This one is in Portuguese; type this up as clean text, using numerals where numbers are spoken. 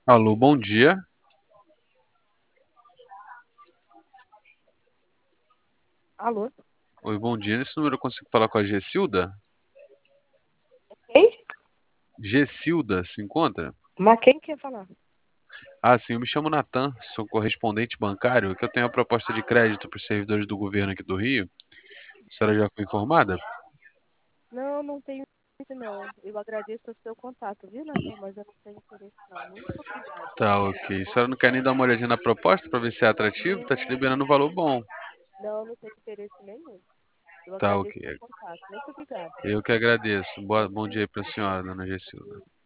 Alô, bom dia. Alô? Oi, bom dia. Nesse número eu consigo falar com a Gessilda? Quem? Gessilda se encontra? Mas quem quer falar? Ah, sim, eu me chamo Natan, sou correspondente bancário, que eu tenho a proposta de crédito para os servidores do governo aqui do Rio. A senhora já foi informada? Não, não tenho interesse não. Eu agradeço o seu contato, viu, Natan? Mas eu não tenho interesse não. Muito obrigada. Tá, ok. A senhora não quer nem dar uma olhadinha na proposta para ver se é atrativo? Tá te Não, liberando um valor bom. não, não tenho interesse nenhum. Eu Tá, ok. agradeço o seu contato. Muito obrigada. Eu que agradeço. Bom dia aí para a senhora, dona Gessilda.